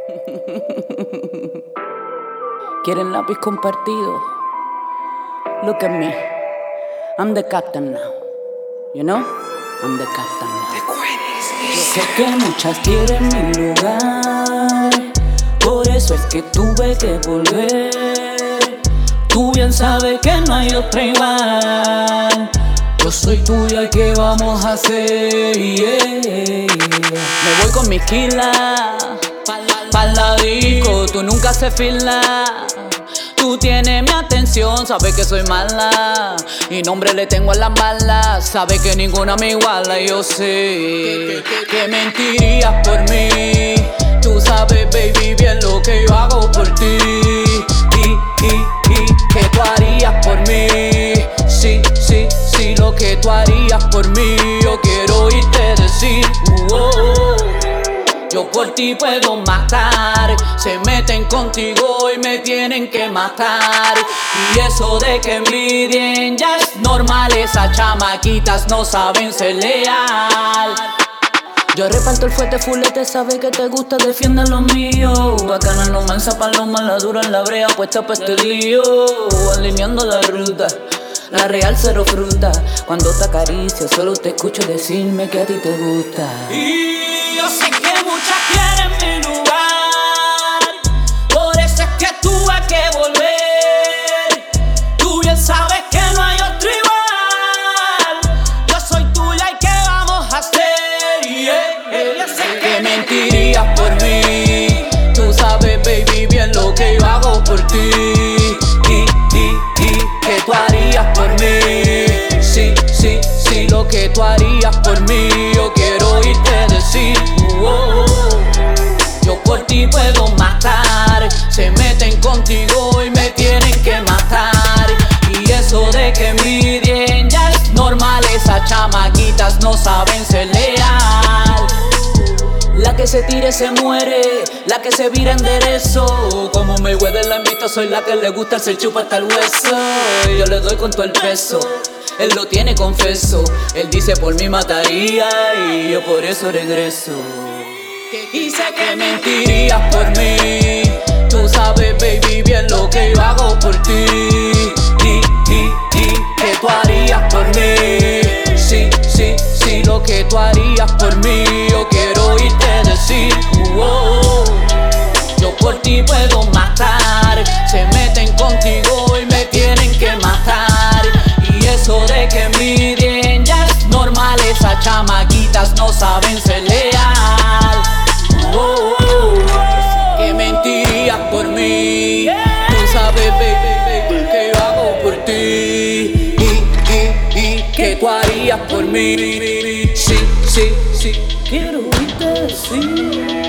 ¿Quieren lápiz compartido? Look at me. I'm the captain now. You know? I'm the captain now. Yo sé que muchas quieren mi lugar, por eso es que tuve que volver. Tú bien sabes que no hay otra igual. Yo soy tuya y ¿qué vamos a hacer? Me voy con mis kilas pa'l disco, tú nunca se fila. Tú tienes mi atención, sabes que soy mala y nombre le tengo a las balas. Sabes que ninguna me iguala, yo sé que mentirías por mí. Tú sabes, baby, bien lo que yo hago por ti. Que tú harías por mí. Sí, lo que tú harías por mí. Yo quiero oírte decir yo por ti puedo matar. Se meten contigo y me tienen que matar. Y eso de que envidien ya es normal. Esas chamaquitas no saben ser leal. Yo reparto el fuerte fulete, sabe que te gusta, defiende lo mío. Bacana no mansa, paloma, la dura en la brea, puesta pa' este lío. Alineando la ruta, la real cero fruta. Cuando te acaricio, solo te escucho decirme que a ti te gusta. Y yo sé que muchas quieren mi lugar, por eso es que tuve que volver. Tú bien sabes que no hay otro igual. Yo soy tuya y ¿qué vamos a hacer? Yo sé que mentirías por mí. Tú sabes, baby, bien lo que yo hago por ti. Que tú harías por mí. Sí, lo que tú harías por mí. Yo quiero oírte decir yo por ti puedo matar. Se meten contigo y me tienen que matar. Y eso de que envidien ya es normal. Esas chamaquitas no saben ser leal. La que se tire se muere, la que se vira enderezo. Como me huele la invito, soy la que le gusta se chupa hasta el hueso. Y yo le doy con todo el peso, él lo tiene confeso. Él dice por mí mataría y yo por eso regreso. Y sé que mentirías por mí. Tú sabes, baby, bien lo que yo hago por ti. Que tú harías por mí. Sí, lo que tú harías por mí. Yo quiero oírte decir yo por ti puedo matar. Se meten contigo y me tienen que matar. Y eso de que envidien ya es normal. Esas chamaquitas no saben ser leal. Que mentirías por mí. Tú sabes, baby, que yo hago por ti. Que tú harías por mí. Sí, quiero oírte decir